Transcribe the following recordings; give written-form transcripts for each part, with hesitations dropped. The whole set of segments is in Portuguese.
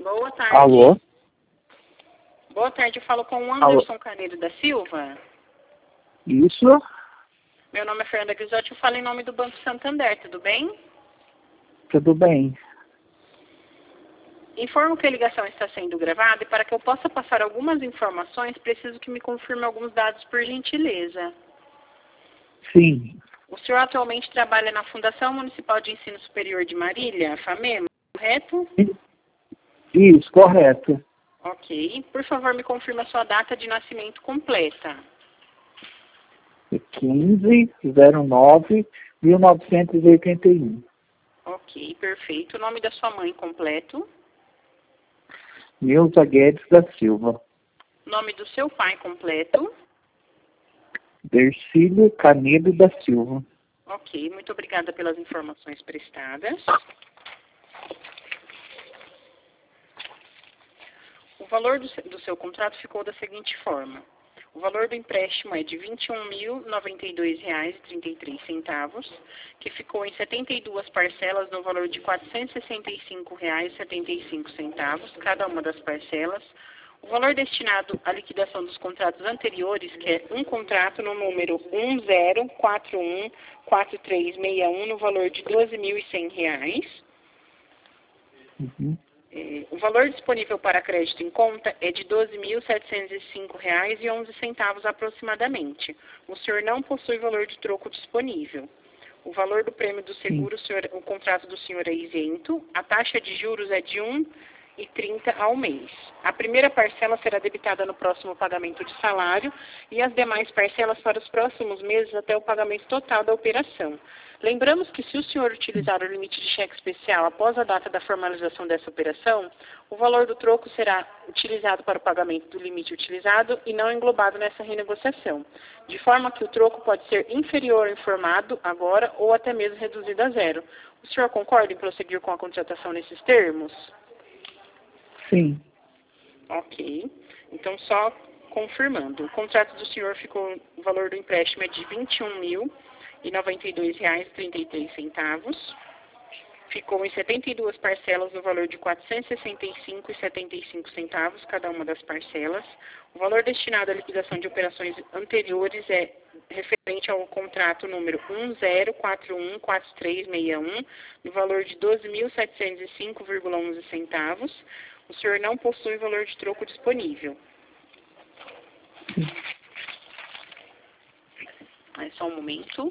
Boa tarde. Alô? Boa tarde, eu falo com o Alô? Anderson Canedo da Silva. Isso? Meu nome é Fernanda Grisotti, eu falo em nome do Banco Santander, tudo bem? Tudo bem. Informo que a ligação está sendo gravada e para que eu possa passar algumas informações, preciso que me confirme alguns dados por gentileza. Sim. O senhor atualmente trabalha na Fundação Municipal de Ensino Superior de Marília, FAMEMA, correto? Isso, correto. Ok. Por favor, me confirme a sua data de nascimento completa. 15/09/1981. Ok, perfeito. O nome da sua mãe completo. Nilza Guedes da Silva. Nome do seu pai completo. Dercílio Canedo da Silva. Ok, muito obrigada pelas informações prestadas. O valor do seu contrato ficou da seguinte forma. O valor do empréstimo é de R$ 21.092,33, que ficou em 72 parcelas no valor de R$ 465,75, cada uma das parcelas. O valor destinado à liquidação dos contratos anteriores, que é um contrato no número 10414361, no valor de R$ 12.100. Uhum. O valor disponível para crédito em conta é de R$ 12.705,11 aproximadamente. O senhor não possui valor de troco disponível. O valor do prêmio do seguro, o contrato do senhor é isento. A taxa de juros é de 1,30 ao mês. A primeira parcela será debitada no próximo pagamento de salário e as demais parcelas para os próximos meses até o pagamento total da operação. Lembramos que se o senhor utilizar o limite de cheque especial após a data da formalização dessa operação, o valor do troco será utilizado para o pagamento do limite utilizado e não englobado nessa renegociação, de forma que o troco pode ser inferior ao informado agora ou até mesmo reduzido a zero. O senhor concorda em prosseguir com a contratação nesses termos? Sim. Ok. Então, só confirmando. O contrato do senhor ficou, o valor do empréstimo é de R$ 21.092,33. Ficou em 72 parcelas no valor de R$ 465,75, cada uma das parcelas. O valor destinado à liquidação de operações anteriores é referente ao contrato número 10414361, no valor de R$ 12.705,11. O senhor não possui valor de troco disponível. Só um momento.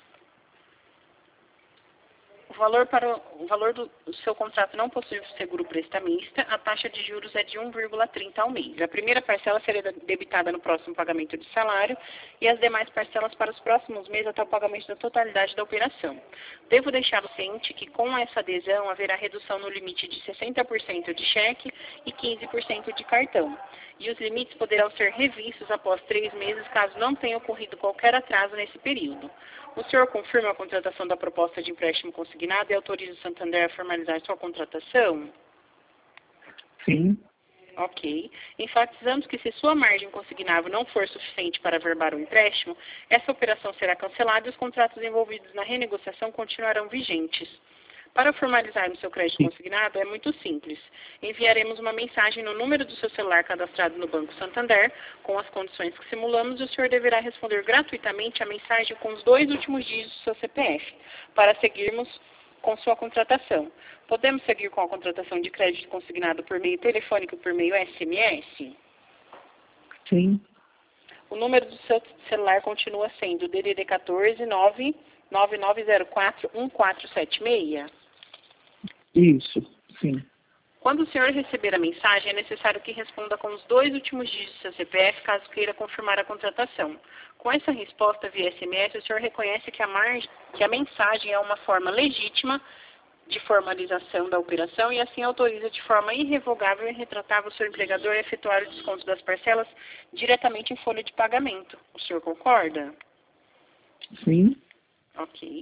O valor do seu contrato não possui seguro prestamista, a taxa de juros é de 1,30 ao mês. A primeira parcela será debitada no próximo pagamento de salário e as demais parcelas para os próximos meses até o pagamento da totalidade da operação. Devo deixar ciente que com essa adesão haverá redução no limite de 60% de cheque e 15% de cartão. E os limites poderão ser revistos após 3 meses, caso não tenha ocorrido qualquer atraso nesse período. O senhor confirma a contratação da proposta de empréstimo consignado e autoriza o Santander a formalizar sua contratação? Sim. Ok. Enfatizamos que se sua margem consignável não for suficiente para averbar o empréstimo, essa operação será cancelada e os contratos envolvidos na renegociação continuarão vigentes. Para formalizarmos seu crédito consignado, é muito simples. Enviaremos uma mensagem no número do seu celular cadastrado no Banco Santander, com as condições que simulamos, e o senhor deverá responder gratuitamente a mensagem com os 2 últimos dígitos do seu CPF, para seguirmos com sua contratação. Podemos seguir com a contratação de crédito consignado por meio telefônico e por meio SMS? Sim. O número do seu celular continua sendo DDD 14 99904 1476? Isso. Sim. Quando o senhor receber a mensagem, é necessário que responda com os 2 últimos dígitos do seu CPF, caso queira confirmar a contratação. Com essa resposta via SMS, o senhor reconhece que a mensagem é uma forma legítima de formalização da operação e assim autoriza de forma irrevogável e irretratável o seu empregador a efetuar o desconto das parcelas diretamente em folha de pagamento. O senhor concorda? Sim. Ok.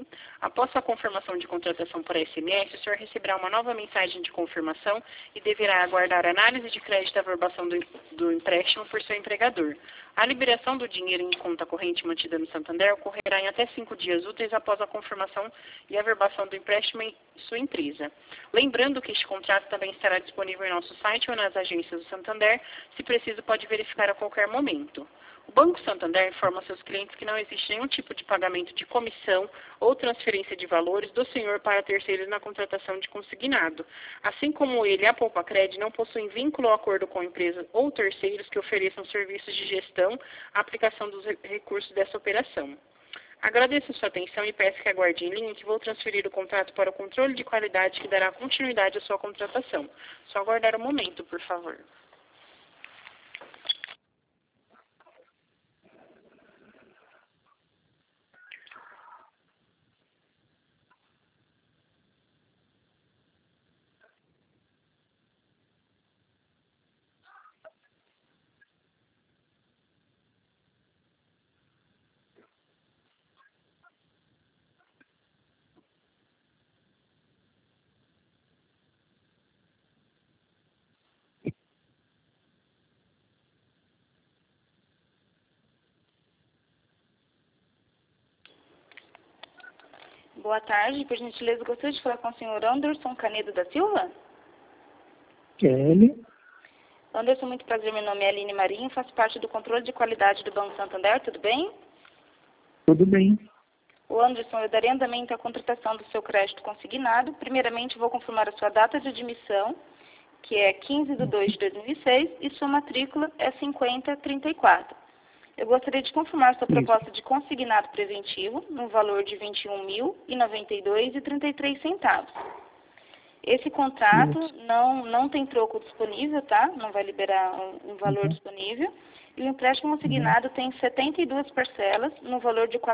Após sua confirmação de contratação por SMS, o senhor receberá uma nova mensagem de confirmação e deverá aguardar análise de crédito e averbação do empréstimo por seu empregador. A liberação do dinheiro em conta corrente mantida no Santander ocorrerá em até 5 dias úteis após a confirmação e averbação do empréstimo em sua empresa. Lembrando que este contrato também estará disponível em nosso site ou nas agências do Santander. Se preciso, pode verificar a qualquer momento. O Banco Santander informa a seus clientes que não existe nenhum tipo de pagamento de comissão ou transferência de valores do senhor para terceiros na contratação de consignado. Assim como ele, a Poupacred não possuem vínculo ou acordo com empresas ou terceiros que ofereçam serviços de gestão, aplicação dos recursos dessa operação. Agradeço a sua atenção e peço que aguarde em linha que vou transferir o contrato para o controle de qualidade que dará continuidade à sua contratação. Só aguardar um momento, por favor. Boa tarde, por gentileza, gostaria de falar com o senhor Anderson Canedo da Silva? Kelly? Anderson, muito prazer, meu nome é Aline Marinho, faço parte do controle de qualidade do Banco Santander, tudo bem? Tudo bem. O Anderson, eu darei andamento à contratação do seu crédito consignado. Primeiramente, vou confirmar a sua data de admissão, que é 15/2/2006, e sua matrícula é 5034. Eu gostaria de confirmar sua proposta de consignado preventivo no valor de R$ 21.092,33. Esse contrato não tem troco disponível, tá? Não vai liberar um valor disponível. E o empréstimo consignado tem 72 parcelas no valor de R$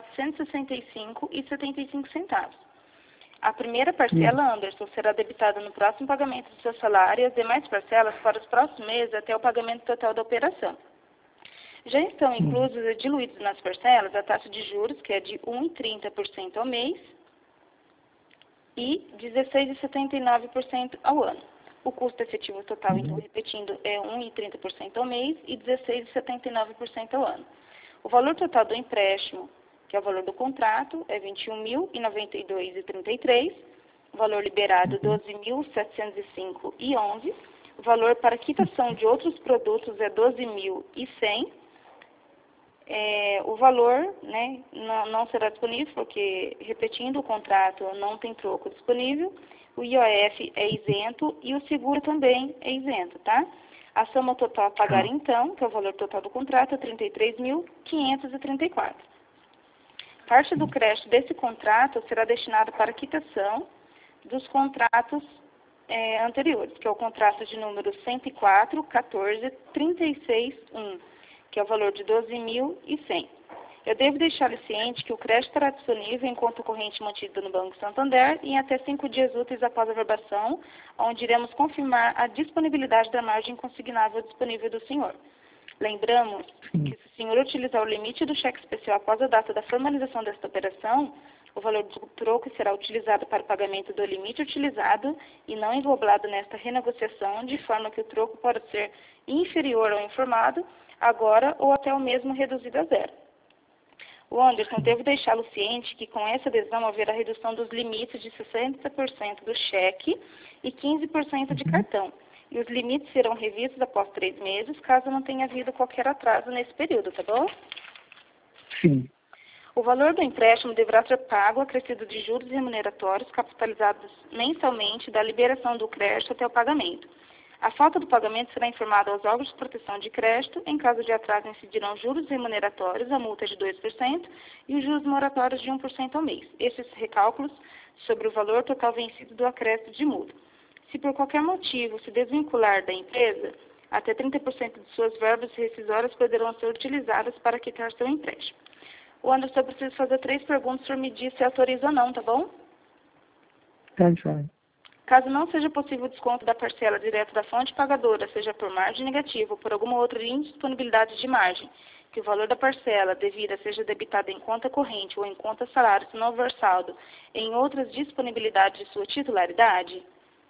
465,75. A primeira parcela, Anderson, será debitada no próximo pagamento do seu salário e as demais parcelas para os próximos meses até o pagamento total da operação. Já estão inclusos e diluídos nas parcelas a taxa de juros, que é de 1,30% ao mês e 16,79% ao ano. O custo efetivo total, então, repetindo, é 1,30% ao mês e 16,79% ao ano. O valor total do empréstimo, que é o valor do contrato, é R$ 21.092,33. O valor liberado, R$ 12.705,11. O valor para quitação de outros produtos é R$ 12.100. O valor, né, não será disponível, porque, repetindo, o contrato não tem troco disponível, o IOF é isento e o seguro também é isento, tá? A soma total a pagar, então, que é o valor total do contrato, é R$ 33.534. Parte do crédito desse contrato será destinado para a quitação dos contratos anteriores, que é o contrato de número 104.14.36.1, que é o valor de R$ 12.100. Eu devo deixar ciente que o crédito estará disponível em conta corrente mantida no Banco Santander e em até 5 dias úteis após a verbação, onde iremos confirmar a disponibilidade da margem consignável disponível do senhor. Lembramos que se o senhor utilizar o limite do cheque especial após a data da formalização desta operação, o valor do troco será utilizado para o pagamento do limite utilizado e não englobado nesta renegociação, de forma que o troco pode ser inferior ao informado agora ou até o mesmo reduzido a zero. O Anderson, devo deixá-lo ciente que com essa adesão haverá redução dos limites de 60% do cheque e 15% de cartão. E os limites serão revistos após 3 meses, caso não tenha havido qualquer atraso nesse período, tá bom? Sim. O valor do empréstimo deverá ser pago acrescido de juros remuneratórios capitalizados mensalmente da liberação do crédito até o pagamento. A falta do pagamento será informada aos órgãos de proteção de crédito. Em caso de atraso, incidirão juros remuneratórios, a multa de 2% e os juros moratórios de 1% ao mês. Esses recálculos sobre o valor total vencido do acréscimo de multa. Se por qualquer motivo se desvincular da empresa, até 30% de suas verbas rescisórias poderão ser utilizadas para quitar seu empréstimo. O Anderson, eu preciso fazer 3 perguntas, o senhor me diz se autoriza ou não, tá bom? Tá, joia. Caso não seja possível o desconto da parcela direto da fonte pagadora, seja por margem negativa ou por alguma outra indisponibilidade de margem, que o valor da parcela devida seja debitado em conta corrente ou em conta salário, se não houver saldo, em outras disponibilidades de sua titularidade?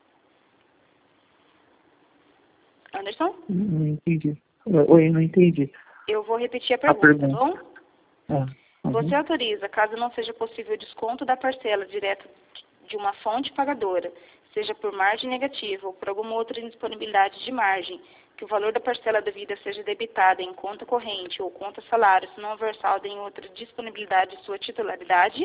Anderson? Não entendi. Oi, não entendi. Eu vou repetir a pergunta, tá bom? Você Uhum. autoriza, caso não seja possível o desconto da parcela direto de uma fonte pagadora, seja por margem negativa ou por alguma outra indisponibilidade de margem, que o valor da parcela devida seja debitada em conta corrente ou conta salário, se não houver saldo em outra disponibilidade de sua titularidade?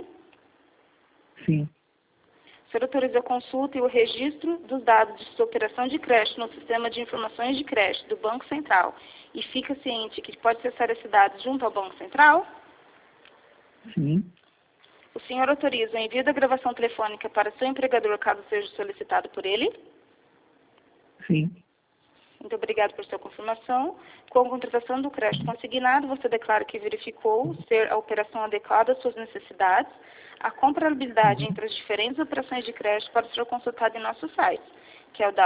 Sim. O senhor autoriza a consulta e o registro dos dados de sua operação de crédito no sistema de informações de crédito do Banco Central e fica ciente que pode acessar esses dados junto ao Banco Central? Sim. O senhor autoriza o envio da gravação telefônica para seu empregador, caso seja solicitado por ele? Sim. Muito obrigado por sua confirmação. Com a contratação do crédito consignado, você declara que verificou ser a operação adequada às suas necessidades. A comparabilidade entre as diferentes operações de crédito pode ser consultada em nosso site, que é o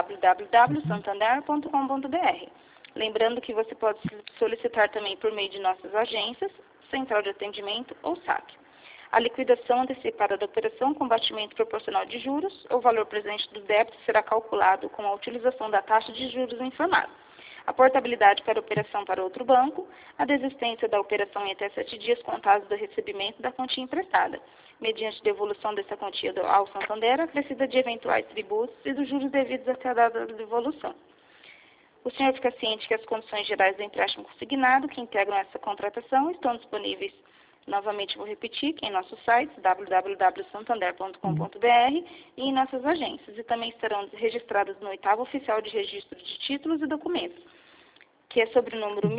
www.santander.com.br. Lembrando que você pode solicitar também por meio de nossas agências, Central de Atendimento ou SAC. A liquidação antecipada da operação com batimento proporcional de juros, o valor presente do débito será calculado com a utilização da taxa de juros informada. A portabilidade para a operação para outro banco, a desistência da operação em até 7 dias contados do recebimento da quantia emprestada, mediante devolução dessa quantia ao Santander, acrescida de eventuais tributos e dos juros devidos até a data da devolução. O senhor fica ciente que as condições gerais do empréstimo consignado que integram essa contratação estão disponíveis. Novamente vou repetir que em nosso site, www.santander.com.br e em nossas agências. E também estarão registradas no 8º Oficial de Registro de Títulos e Documentos, que é sobre o número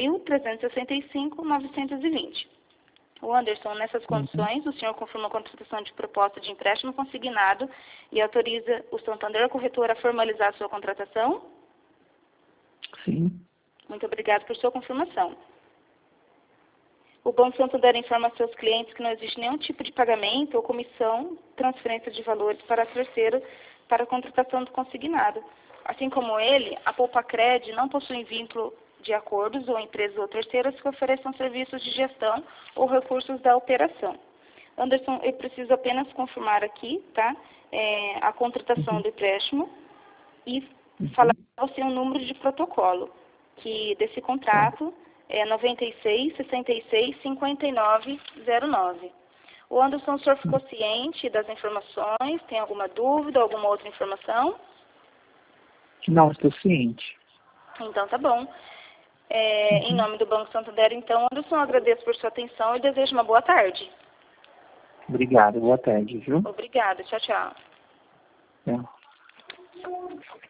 1365-920. O Anderson, nessas condições, o senhor confirma a contratação de proposta de empréstimo consignado e autoriza o Santander Corretor a formalizar a sua contratação? Sim. Muito obrigado por sua confirmação. O Banco Santander informa a seus clientes que não existe nenhum tipo de pagamento ou comissão, transferência de valores para terceiro para a contratação do consignado. Assim como ele, a Poupa-Cred não possui vínculo de acordos ou empresas ou terceiras que ofereçam serviços de gestão ou recursos da operação. Anderson, eu preciso apenas confirmar aqui, tá? A contratação do empréstimo e falar para você um número de protocolo que desse contrato é 96 66 59 09. O Anderson, o senhor ficou ciente das informações? Tem alguma dúvida, alguma outra informação? Não, estou ciente. Então, tá bom. Em nome do Banco Santander, então, Anderson, eu agradeço por sua atenção e desejo uma boa tarde. Obrigado, boa tarde, viu? Obrigada, tchau, tchau. É.